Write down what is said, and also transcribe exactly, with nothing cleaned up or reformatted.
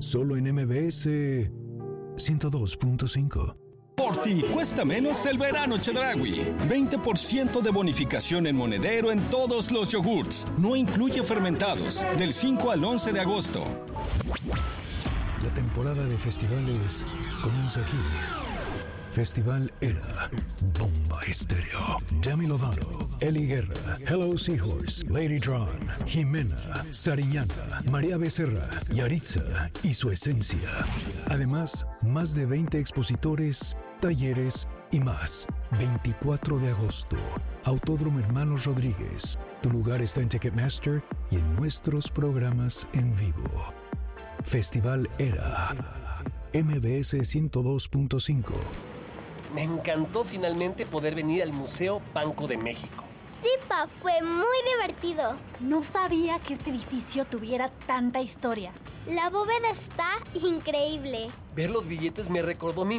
Solo en M B S ciento dos punto cinco. Por ti cuesta menos el verano Chedraui. veinte por ciento de bonificación en monedero en todos los yogurts. No incluye fermentados. Del cinco al once de agosto. La temporada de festivales comienza aquí. Festival Era. Bomba Estéreo. Demi Lovato, Eli Guerra, Hello Seahorse, Lady Drawn, Jimena, Sariñana, María Becerra, Yaritza y su esencia. Además, más de veinte expositores, talleres y más. veinticuatro de agosto. Autódromo Hermanos Rodríguez. Tu lugar está en Ticketmaster y en nuestros programas en vivo. Festival Era. M B S ciento dos punto cinco. Me encantó finalmente poder venir al Museo Banco de México. Sí, pa, fue muy divertido. No sabía que este edificio tuviera tanta historia. La bóveda está increíble. Ver los billetes me recordó mi